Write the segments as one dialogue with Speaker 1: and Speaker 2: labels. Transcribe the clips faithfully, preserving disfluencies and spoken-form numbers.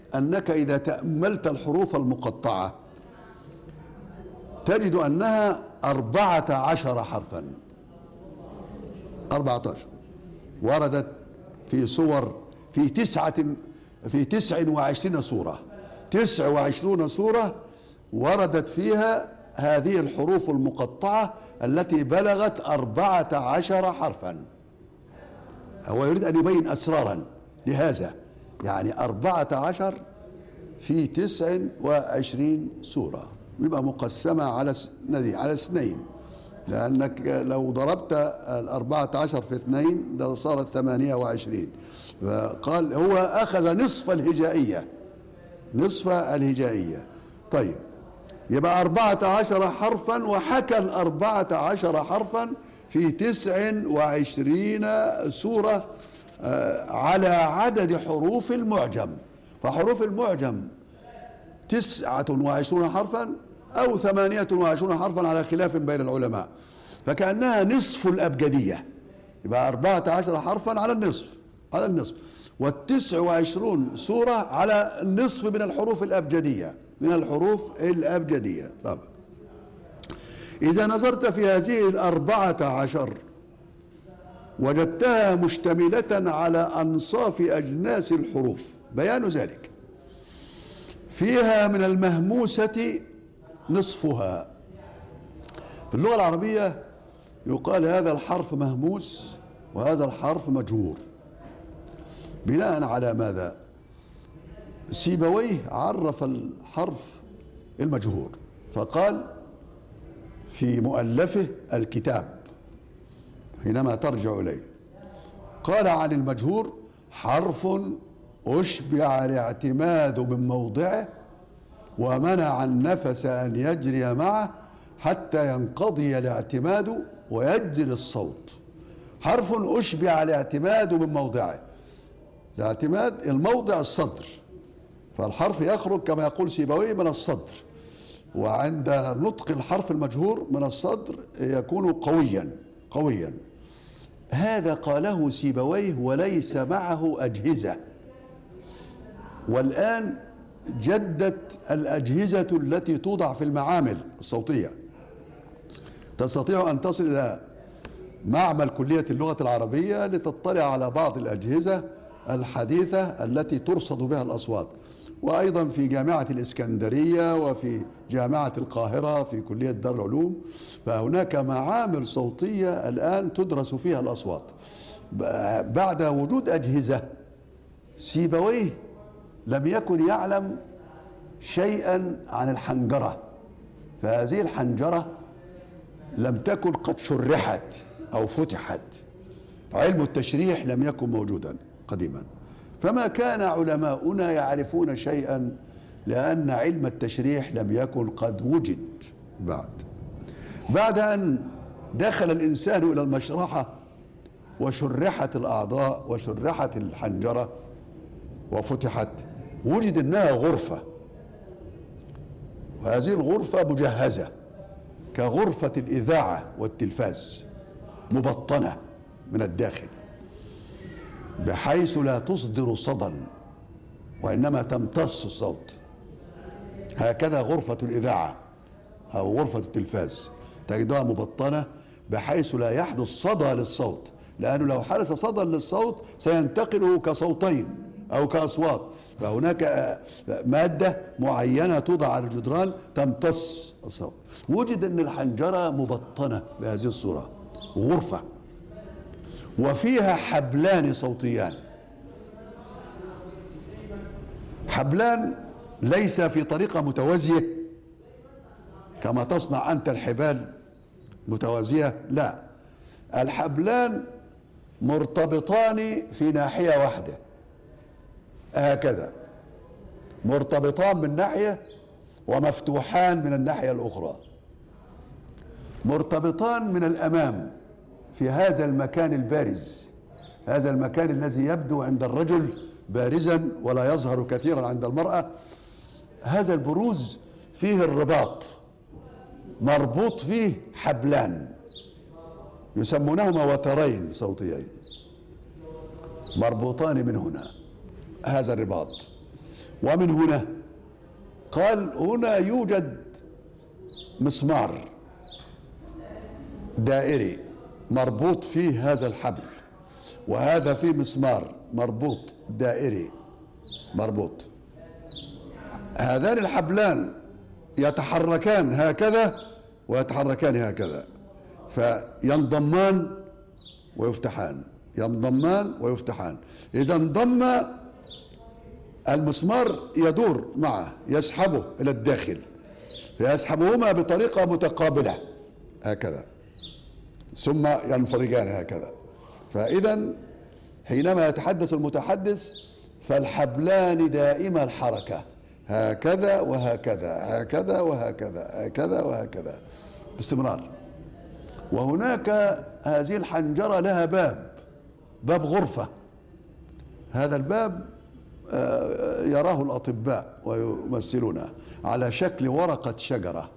Speaker 1: أنك إذا تأملت الحروف المقطعة تجد أنها أربعة عشر حرفا، أربعة عشر وردت في سور في تسعة في تسع وعشرين سورة، تسع وعشرون سورة وردت فيها هذه الحروف المقطعة التي بلغت أربعة عشر حرفا. هو يريد أن يبين أسرارا لهذا، يعني أربعة عشر في تسع وعشرين سورة، يبقى مقسمة على على اثنين، لأنك لو ضربت الأربعة عشر في اثنين ده صارت ثمانية وعشرين. قال هو أخذ نصف الهجائية، نصف الهجائية. طيب يبقى أربعة عشر حرفا، وحكى الأربعة عشر حرفا في تسع وعشرين سورة على عدد حروف المعجم. فحروف المعجم تسعة وعشرون حرفا أو ثمانية وعشرون حرفا على خلاف بين العلماء، فكأنها نصف الأبجدية. يبقى أربعة عشر حرفا على النصف، على النصف، والتسع وعشرون سورة على النصف من الحروف الأبجدية، من الحروف الأبجدية. طبعا إذا نظرت في هذه الأربعة عشر وجدتها مشتملة على أنصاف أجناس الحروف، بيان ذلك فيها من المهموسة نصفها. في اللغة العربية يقال هذا الحرف مهموس وهذا الحرف مجهور. بناء على ماذا؟ سيبويه عرف الحرف المجهور فقال في مؤلفه الكتاب حينما ترجع إليه، قال عن المجهور: حرف أشبع الاعتماد من موضعه ومنع النفس أن يجري معه حتى ينقضي الاعتماد ويجري الصوت. حرف أشبع الاعتماد من موضعه، الاعتماد الموضع الصدر، فالحرف يخرج كما يقول سيبويه من الصدر، وعند نطق الحرف المجهور من الصدر يكون قويا قويا. هذا قاله سيبويه وليس معه أجهزة، والآن جدت الأجهزة التي توضع في المعامل الصوتية. تستطيع أن تصل إلى معمل كلية اللغة العربية لتطلع على بعض الأجهزة الحديثة التي ترصد بها الأصوات، وأيضا في جامعة الإسكندرية وفي جامعة القاهرة في كلية دار العلوم، فهناك معامل صوتية الآن تدرس فيها الأصوات بعد وجود أجهزة. سيبويه لم يكن يعلم شيئا عن الحنجرة، فهذه الحنجرة لم تكن قد شرحت أو فتحت، علم التشريح لم يكن موجودا قديما، فما كان علماؤنا يعرفون شيئا لأن علم التشريح لم يكن قد وجد بعد. بعد أن دخل الإنسان إلى المشرحة وشرحت الأعضاء وشرحت الحنجرة وفتحت، وجد أنها غرفة، وهذه الغرفة مجهزة كغرفة الإذاعة والتلفاز، مبطنة من الداخل بحيث لا تصدر صدى وإنما تمتص الصوت. هكذا غرفة الإذاعة أو غرفة التلفاز تجدها مبطنة بحيث لا يحدث صدى للصوت، لأنه لو حدث صدى للصوت سينتقله كصوتين أو كأصوات، فهناك مادة معينة توضع على الجدران تمتص الصوت. وجد أن الحنجرة مبطنة بهذه الصورة، غرفة وفيها حبلان صوتيان، حبلان ليس في طريقة متوازية كما تصنع أنت الحبال متوازية، لا، الحبلان مرتبطان في ناحية واحدة هكذا، مرتبطان من ناحية ومفتوحان من الناحية الأخرى، مرتبطان من الأمام في هذا المكان البارز، هذا المكان الذي يبدو عند الرجل بارزا ولا يظهر كثيرا عند المرأة. هذا البروز فيه الرباط، مربوط فيه حبلان يسمونهما وترين صوتيين مربوطان من هنا، هذا الرباط، ومن هنا قال هنا يوجد مسمار دائري مربوط فيه هذا الحبل، وهذا فيه مسمار مربوط دائري مربوط، هذان الحبلان يتحركان هكذا ويتحركان هكذا، فينضمان ويفتحان، ينضمان ويفتحان. إذا انضم المسمار يدور معه يسحبه إلى الداخل، فيسحبهما بطريقة متقابلة هكذا ثم ينفرجان هكذا. فإذا حينما يتحدث المتحدث فالحبلان دائم الحركة هكذا وهكذا هكذا وهكذا هكذا وهكذا باستمرار. وهناك هذه الحنجرة لها باب، باب غرفة، هذا الباب يراه الأطباء ويمثلونه على شكل ورقة شجرة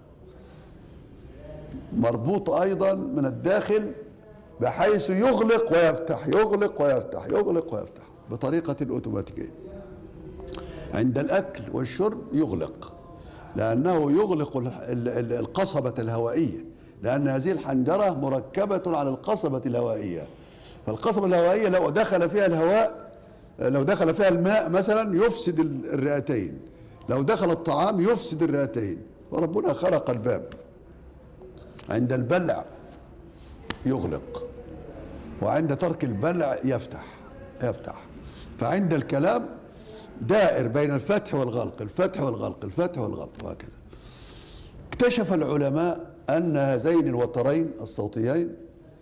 Speaker 1: مربوط أيضا من الداخل بحيث يغلق ويفتح يغلق ويفتح يغلق ويفتح بطريقة أوتوماتيكية. عند الأكل والشرب يغلق، لأنه يغلق القصبة الهوائية، لأن هذه الحنجرة مركبة على القصبة الهوائية، فالقصبة الهوائية لو دخل فيها الهواء، لو دخل فيها الماء مثلا يفسد الرئتين، لو دخل الطعام يفسد الرئتين، وربنا خلق الباب. عند البلع يغلق، وعند ترك البلع يفتح يفتح فعند الكلام دائر بين الفتح والغلق، الفتح والغلق، الفتح والغلق، وهكذا. اكتشف العلماء أن هذين الوترين الصوتيين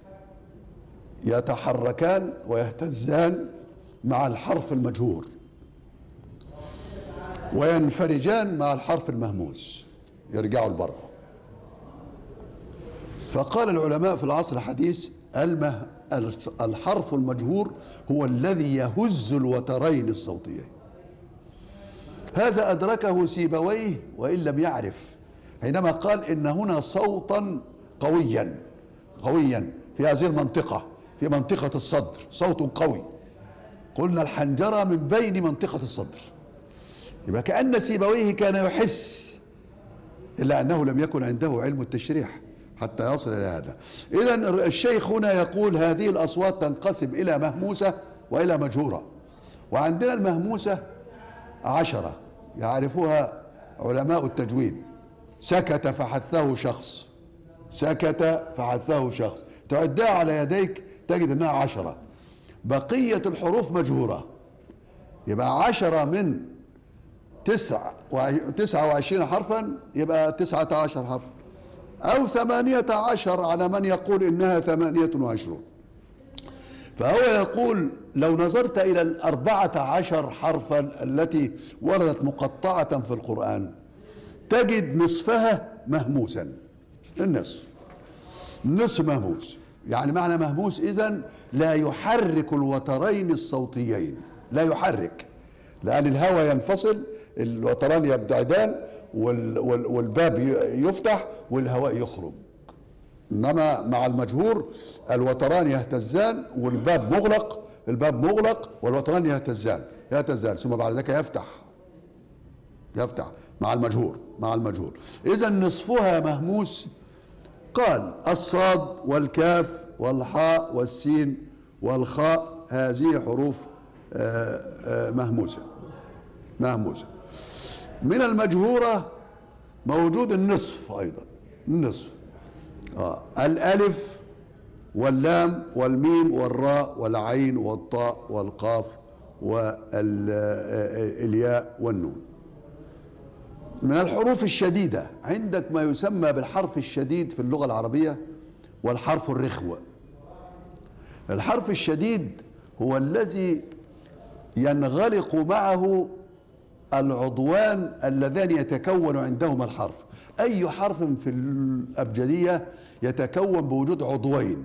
Speaker 1: يتحركان ويهتزان مع الحرف المجهور وينفرجان مع الحرف المهموس، يرجعوا لبره. فقال العلماء في العصر الحديث المه الحرف المجهور هو الذي يهز الوترين الصوتيين. هذا أدركه سيبويه وإن لم يعرف، حينما قال إن هنا صوتا قويا قويا في هذه المنطقة، في منطقة الصدر، صوت قوي. قلنا الحنجرة من بين منطقة الصدر، يبقى كأن سيبويه كان يحس، إلا أنه لم يكن عنده علم التشريح حتى يصل إلى هذا. إذن الشيخ هنا يقول هذه الأصوات تنقسم إلى مهموسة وإلى مجهورة، وعندنا المهموسة عشرة يعرفها علماء التجويد. سكت فحثه شخص، سكت فحثه شخص، تعدها على يديك تجد أنها عشرة. بقية الحروف مجهورة، يبقى عشرة من تسع تسعة وعشرين حرفا يبقى تسعة عشر حرفا، أو ثمانية عشر على من يقول إنها ثمانية وعشرون. فهو يقول لو نظرت إلى الأربعة عشر حرفا التي وردت مقطعة في القرآن تجد نصفها مهموسا، النصف نصف مهموس. يعني معنى مهموس إذن لا يحرك الوترين الصوتيين، لا يحرك، لأن الهواء ينفصل، الوتران يبتعدان والباب يفتح والهواء يخرج. إنما مع المجهور الوتران يهتزان والباب مغلق، الباب مغلق والوتران يهتزان يهتزان ثم بعد ذلك يفتح يفتح مع المجهور مع المجهور. إذا نصفها مهموس. قال الصاد والكاف والحاء والسين والخاء هذه حروف مهموسة مهموسة. من المجهورة موجود النصف أيضا، النصف آه. الألف واللام والميم والراء والعين والطاء والقاف والياء والنون. من الحروف الشديدة عندك ما يسمى بالحرف الشديد في اللغة العربية والحرف الرخو. الحرف الشديد هو الذي ينغلق معه العضوان اللذان يتكون عندهما الحرف. أي حرف في الأبجدية يتكون بوجود عضوين،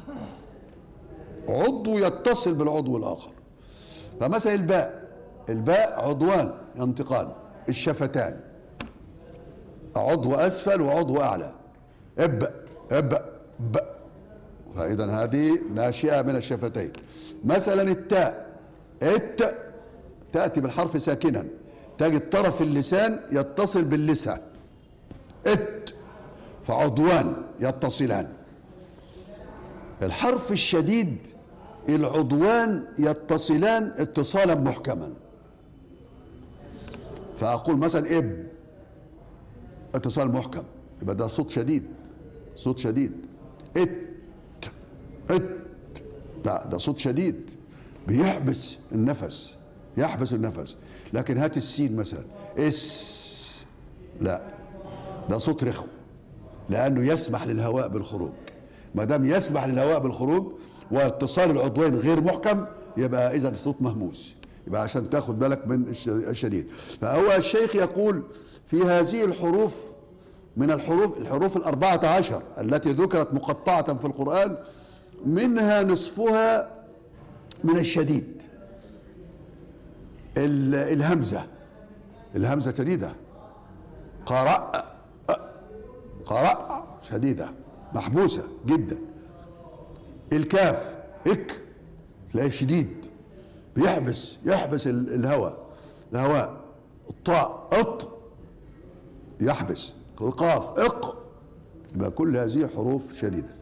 Speaker 1: عضو يتصل بالعضو الآخر. فمثلا الباء، الباء عضوان ينطقان، الشفتان، عضو أسفل وعضو أعلى، اب اب ب. فإذا هذه ناشئة من الشفتين. مثلا التاء، الت تأتي بالحرف ساكنا، تجد طرف اللسان يتصل باللثة ات، فعضوان يتصلان. الحرف الشديد العضوان يتصلان اتصالا محكما، فأقول مثلا اب، اتصال محكم، يبقى ده صوت شديد، صوت شديد. ات ات، لا ده صوت شديد بيحبس النفس، يحبس النفس. لكن هات السين مثلا اس، لا ده صوت رخو، لأنه يسمح للهواء بالخروج. ما دام يسمح للهواء بالخروج واتصال العضوين غير محكم، يبقى إذا الصوت مهموس. يبقى عشان تاخد بالك من الشديد. فهو الشيخ يقول في هذه الحروف من الحروف الحروف الأربعة عشر التي ذكرت مقطعة في القرآن، منها نصفها من الشديد. الهمزة، الهمزة شديدة، قرأ، قرأ شديدة محبوسة جدا. الكاف اك، تلاقيه شديد بيحبس، يحبس الهواء الهواء. الطاء اط، يحبس. القاف اق، يبقى كل هذه حروف شديدة.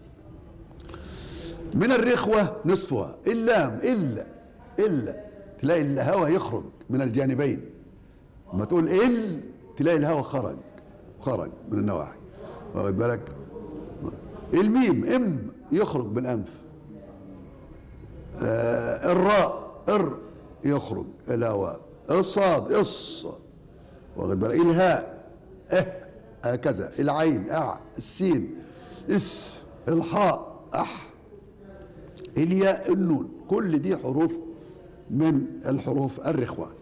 Speaker 1: من الرخوة نصفها. اللام إلا، إلا تلاقي الهواء يخرج من الجانبين. لما تقول إل تلاقي الهواء خرج، خرج من النواحي، واخد بالك. الميم ام، يخرج بالأنف. آه الراء ار، يخرج الهواء. الصاد اص، واخد بالك. الهاء اه، هكذا. العين اع، السين اس، الحاء اح، الياء النون. كل دي حروف من الحروف الرخوة.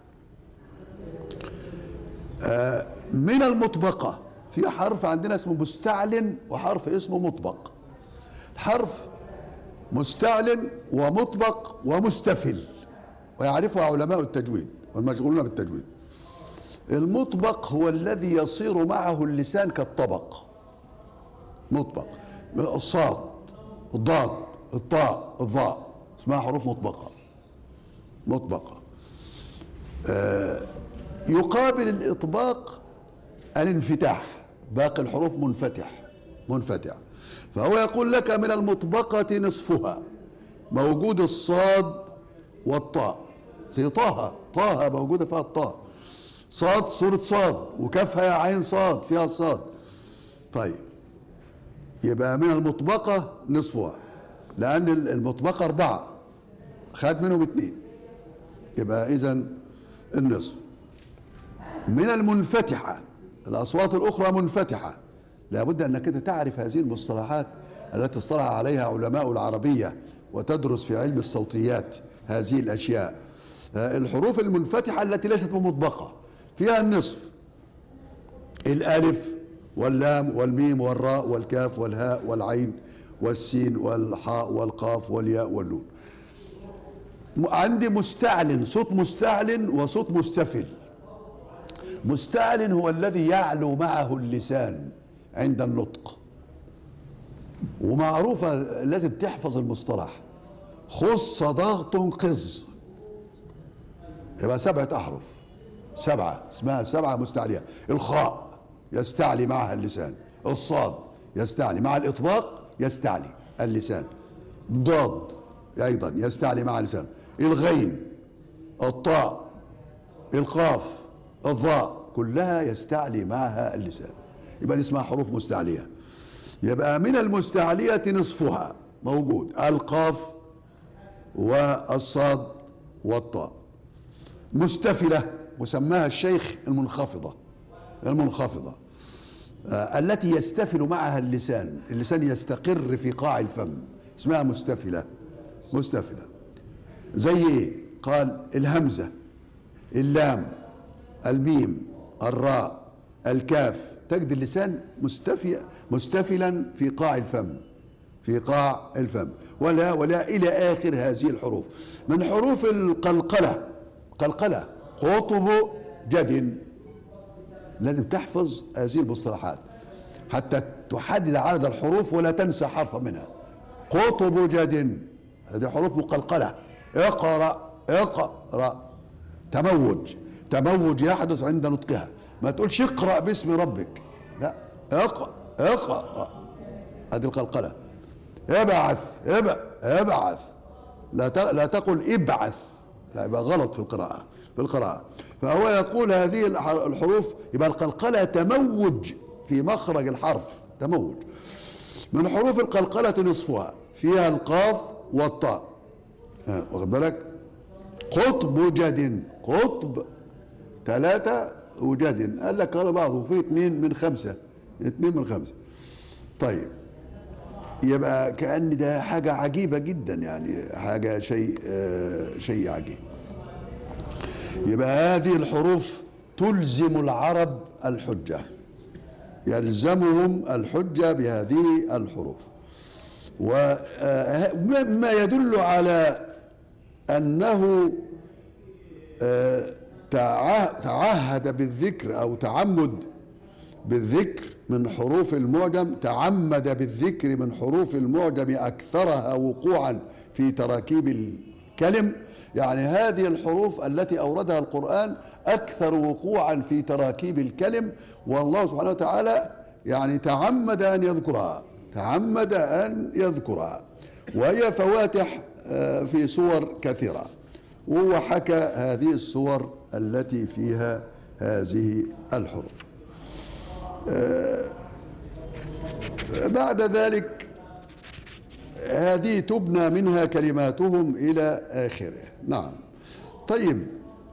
Speaker 1: آه من المطبقة في حرف عندنا اسمه مستعلن وحرف اسمه مطبق. حرف مستعلن ومطبق ومستفل، ويعرفها علماء التجويد والمشغولون بالتجويد. المطبق هو الذي يصير معه اللسان كالطبق، مطبق. الصاد، الضاد، الطاء، الظاء، اسمها حروف مطبقة، مطبقة. آه يقابل الإطباق الانفتاح، باقي الحروف منفتح، منفتح. فهو يقول لك من المطبقة نصفها، موجود الصاد والطاء، زي طه، طه موجودة فيها الطاء. صاد صورة صاد، وكافها عين صاد فيها الصاد. طيب يبقى من المطبقة نصفها، لأن المطبقة أربعة خد منهم اثنين، يبقى إذن النصف. من المنفتحة، الأصوات الأخرى منفتحة. لابد أنك أنت تعرف هذه المصطلحات التي اصطلح عليها علماء العربية وتدرس في علم الصوتيات هذه الأشياء. الحروف المنفتحة التي ليست مطبقة فيها النصف: الألف واللام والميم والراء والكاف والهاء والعين والسين والحاء والقاف والياء والنون. عندي مستعلن، صوت مستعلن وصوت مستفل. مستعلن هو الذي يعلو معه اللسان عند النطق، ومعروفة لازم تحفظ المصطلح. خص ضغط قز، يبقى سبعة أحرف، سبعة اسمها سبعة مستعلية. الخاء يستعلي معها اللسان. الصاد يستعلي مع الإطباق، يستعلي اللسان. ضاد أيضا يستعلي مع اللسان. الغين، الطاء، القاف، الظاء، كلها يستعلي معها اللسان، يبقى دي اسمها حروف مستعلية. يبقى من المستعلية نصفها موجود القاف والصاد والطاء. مستفلة وسماها الشيخ المنخفضة، المنخفضة آه التي يستفل معها اللسان، اللسان يستقر في قاع الفم، اسمها مستفلة، مستفلة. زي ايه؟ قال الهمزة، اللام، الميم، الراء، الكاف، تجد اللسان مستفي مستفلا في قاع الفم، في قاع الفم. ولا ولا إلى آخر هذه الحروف. من حروف القلقلة، قلقلة، قطب جد. لازم تحفظ هذه المصطلحات حتى تحدد عدد الحروف ولا تنسى حرفا منها. قطب جد، هذه حروف مقلقلة. اقرأ، اقرأ. تموج، تموج يحدث عند نطقها. ما تقولش اقرأ باسم ربك، لا، اقرأ اقرأ، هذه القلقلة. ابعث ابعث، لا لا تقل ابعث، لا، يبقى غلط في القراءة في القراءة. فهو يقول هذه الحروف يبقى القلقلة تموج في مخرج الحرف، تموج. من حروف القلقلة نصفها فيها القاف والطاء، اه واخد بالك؟ قطب جد، قطب ثلاثة وجد، قال لك قال بعضه في اثنين من خمسة، اثنين من خمسة. طيب، يبقى كأن ده حاجة عجيبة جدا، يعني حاجة شيء آه شيء عجيب. يبقى هذه الحروف تلزم العرب الحجة، يلزمهم الحجة بهذه الحروف. وما يدل على أنه تعهد بالذكر أو تعمد بالذكر من حروف المعجم، تعمد بالذكر من حروف المعجم أكثرها وقوعا في تراكيب الكلم. يعني هذه الحروف التي أوردها القرآن أكثر وقوعا في تراكيب الكلم، والله سبحانه وتعالى يعني تعمد أن يذكرها، تعمد أن يذكرها، وهي فواتح في صور كثيرة، وهو حكى هذه الصور التي فيها هذه الحروف. بعد ذلك هذه تبنى منها كلماتهم إلى آخره. نعم. طيب،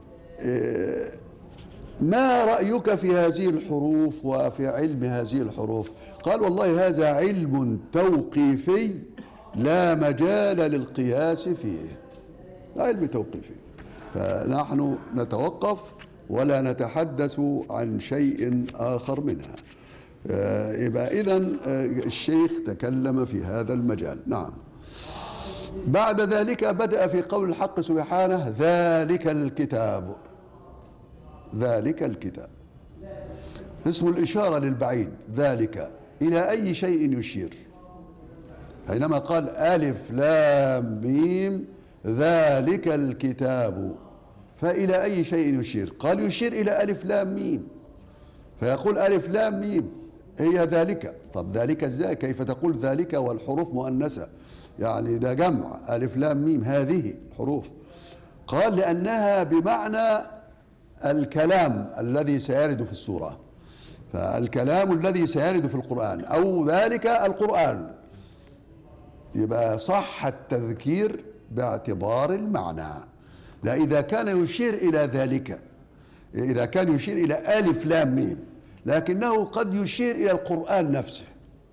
Speaker 1: ما رأيك في هذه الحروف وفي علم هذه الحروف؟ قال والله هذا علم توقيفي لا مجال للقياس فيه، علم توقيفي، فنحن نتوقف ولا نتحدث عن شيء آخر منها. يبقى إذن الشيخ تكلم في هذا المجال. نعم. بعد ذلك بدأ في قول الحق سبحانه ذلك الكتاب، ذلك الكتاب اسم الإشارة للبعيد، ذلك إلى أي شيء يشير؟ حينما قال ألف لام ميم ذلك الكتاب، فإلى أي شيء يشير؟ قال يشير إلى ألف لام ميم، فيقول ألف لام ميم هي ذلك. طب ذلك ازاي؟ كيف تقول ذلك والحروف مؤنثة؟ يعني ده جمع، ألف لام ميم هذه حروف. قال لأنها بمعنى الكلام الذي سيرد في السورة، فالكلام الذي سيرد في القرآن أو ذلك القرآن، يبقى صح التذكير باعتبار المعنى. لا، إذا كان يشير إلى ذلك، إذا كان يشير إلى ألف لام ميم، لكنه قد يشير إلى القرآن نفسه.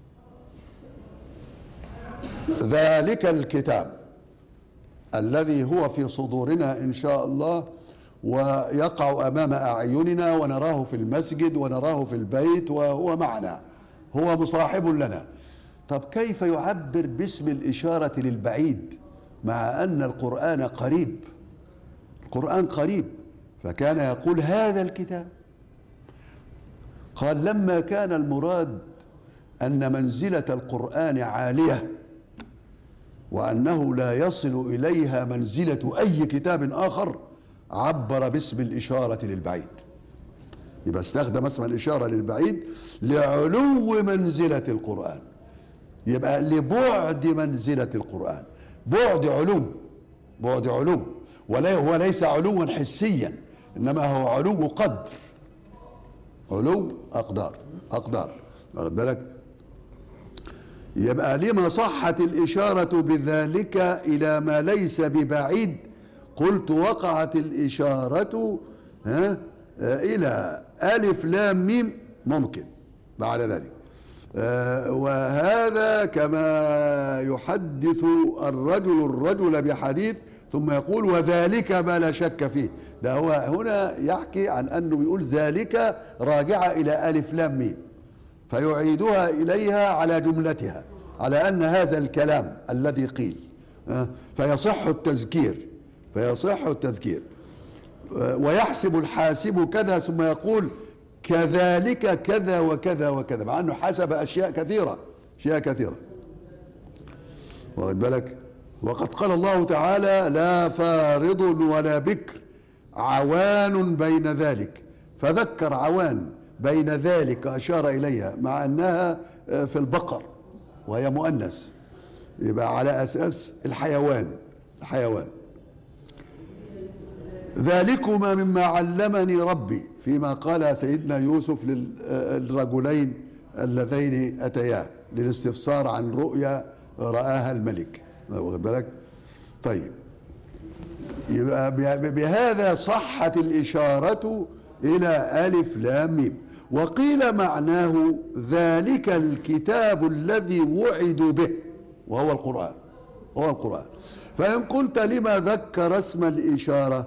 Speaker 1: ذلك الكتاب الذي هو في صدورنا إن شاء الله، ويقع أمام أعيننا ونراه في المسجد ونراه في البيت وهو معنا، هو مصاحب لنا. طب كيف يعبر باسم الإشارة للبعيد مع أن القرآن قريب؟ القرآن قريب، فكان يقول هذا الكتاب. قال لما كان المراد أن منزلة القرآن عالية وأنه لا يصل إليها منزلة أي كتاب آخر، عبر باسم الإشارة للبعيد. يبقى استخدم اسم الإشارة للبعيد لعلو منزلة القرآن، يبقى لبعد منزلة القرآن، بعد علو، بعد علو، ولا هو ليس علوا حسيا، إنما هو علو قدر، علو أقدار، أقدار، واخد بالك؟ يبقى لما صحت الإشارة بذلك إلى ما ليس ببعيد؟ قلت وقعت الإشارة ها إلى ألف لام ميم ممكن بعد ذلك، آه وهذا كما يحدث الرجل الرجل بحديث ثم يقول وذلك ما لا شك فيه. ده هو هنا يحكي عن أنه بيقول ذلك راجعة إلى ألف لام ميم، فيعيدها إليها على جملتها، على أن هذا الكلام الذي قيل آه فيصح التذكير، فيصح التذكير. ويحسب الحاسب كذا ثم يقول كذلك كذا وكذا وكذا، مع أنه حسب أشياء كثيرة، أشياء كثيرة، واخد بالك؟ وقد قال الله تعالى لا فارض ولا بكر عوان بين ذلك، فذكر عوان بين ذلك أشار إليها مع أنها في البقر وهي مؤنث، يبقى على أساس الحيوان الحيوان ذلكما مما علمني ربي، فيما قال سيدنا يوسف للرجلين اللذين أتياه للاستفسار عن رؤيا رآها الملك، واخد بالك؟ طيب، يبقى بهذا صحت الإشارة إلى ألف لام ميم. وقيل معناه ذلك الكتاب الذي وعدوا به وهو القرآن، هو القرآن. فإن قلت لما ذكر اسم الإشارة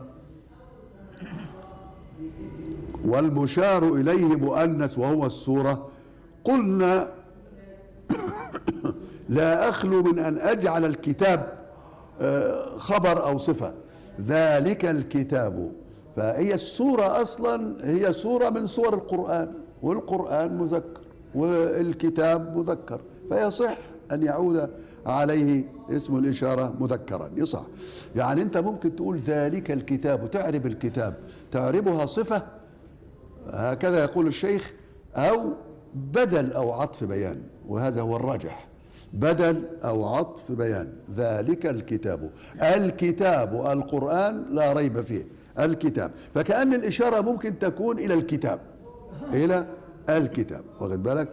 Speaker 1: والمشار إليه مؤنث وهو السورة، قلنا لا أخلو من أن أجعل الكتاب خبر أو صفة. ذلك الكتاب، فهي السورة أصلا هي سورة من سور القرآن، والقرآن مذكر والكتاب مذكر، فيصح أن يعود عليه اسم الإشارة مذكرا، يصح. يعني أنت ممكن تقول ذلك الكتاب وتعرب الكتاب، تعربها صفة هكذا يقول الشيخ، أو بدل أو عطف بيان، وهذا هو الراجح، بدل أو عطف بيان. ذلك الكتاب، الكتاب القرآن لا ريب فيه، الكتاب، فكأن الإشارة ممكن تكون إلى الكتاب، إلى الكتاب، واخد بالك؟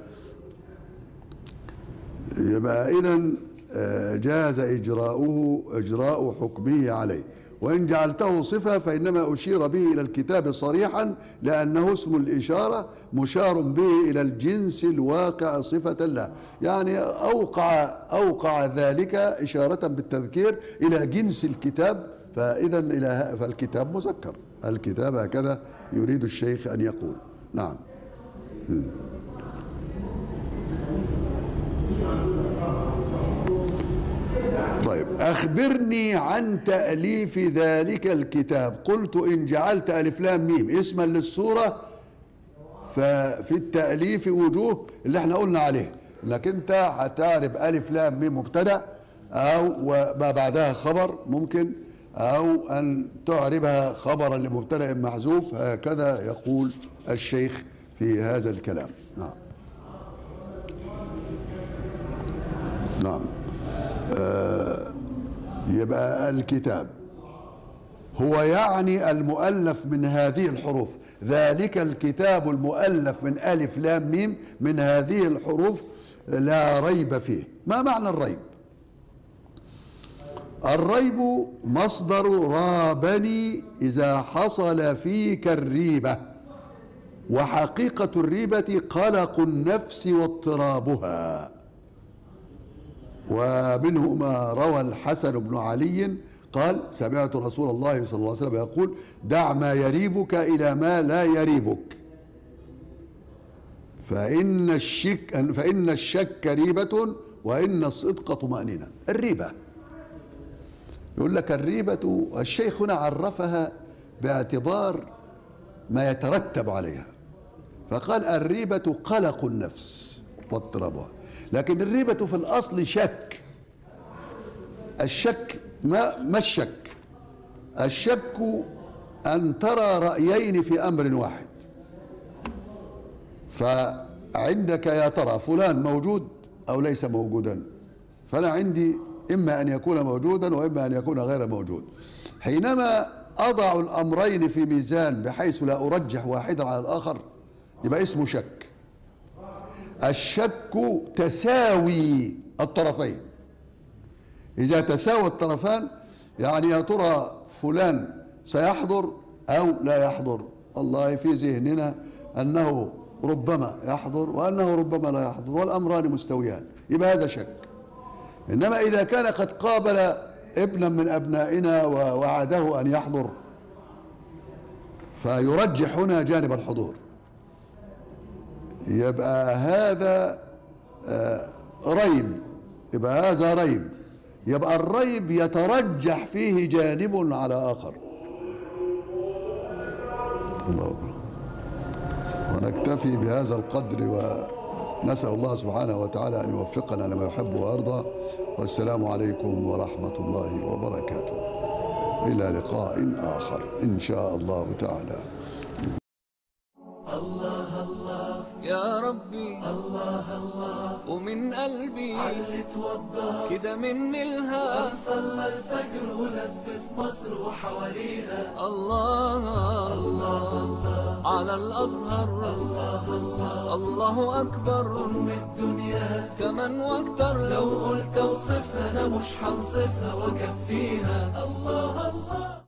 Speaker 1: يبقى إذن جاز إجراؤه إجراء حكمه عليه. وإن جعلته صفة فإنما أشير به إلى الكتاب صريحا، لأنه اسم الإشارة مشار به إلى الجنس الواقع صفة له، يعني أوقع أوقع ذلك إشارة بالتذكير إلى جنس الكتاب، فإذا إلى فالكتاب مذكر، الكتاب هكذا يريد الشيخ أن يقول. نعم. طيب، أخبرني عن تأليف ذلك الكتاب. قلت إن جعلت ألف لام ميم اسما للسورة ففي التأليف وجوه اللي احنا قلنا عليه، انك انت هتعرب ألف لام ميم مبتدأ أو وما بعدها خبر ممكن، أو أن تعربها خبرا لمبتدأ محذوف، هكذا يقول الشيخ في هذا الكلام. نعم. نعم. آه يبقى الكتاب هو يعني المؤلف من هذه الحروف، ذلك الكتاب المؤلف من ألف لام ميم من هذه الحروف لا ريب فيه. ما معنى الريب؟ الريب مصدر رابني إذا حصل فيك الريبة، وحقيقة الريبة قلق النفس واضطرابها. ومنه ما روى الحسن بن علي قال: سمعت رسول الله صلى الله عليه وسلم يقول: دع ما يريبك إلى ما لا يريبك، فإن الشك فإن الشك ريبة وإن الصدق طمأنينة. الريبة، يقول لك الريبة، الشيخ هنا عرفها باعتبار ما يترتب عليها، فقال الريبة قلق النفس واضطرابها، لكن الريبة في الأصل شك. الشك ما ما الشك؟ الشك أن ترى رأيين في أمر واحد، فعندك يا ترى فلان موجود أو ليس موجودا، فأنا عندي إما أن يكون موجودا وإما أن يكون غير موجود. حينما أضع الأمرين في ميزان بحيث لا أرجح واحدا على الآخر يبقى اسمه شك. الشك تساوي الطرفين، إذا تساوى الطرفان يعني يا ترى فلان سيحضر أو لا يحضر، والله في ذهننا أنه ربما يحضر وأنه ربما لا يحضر، والأمران مستويان، يبقى هذا شك. إنما إذا كان قد قابل ابنا من أبنائنا ووعده أن يحضر فيرجح هنا جانب الحضور، يبقى هذا ريب، يبقى هذا ريب، يبقى الريب يترجح فيه جانب على آخر. الله أكبر. ونكتفي بهذا القدر، ونسأل الله سبحانه وتعالى أن يوفقنا لما يحب ويرضى. والسلام عليكم ورحمة الله وبركاته. إلى لقاء آخر إن شاء الله تعالى.
Speaker 2: الله الله يا ربي، الله الله ومن قلبي علي توضى كده مني الها، صلى الفجر ولف في مصر وحواليها. الله الله على الأزهر، الله الله الله أكبر أم الدنيا كمان واكتر، لو قلت اوصفها أنا مش هنصفها وأكفيها. الله الله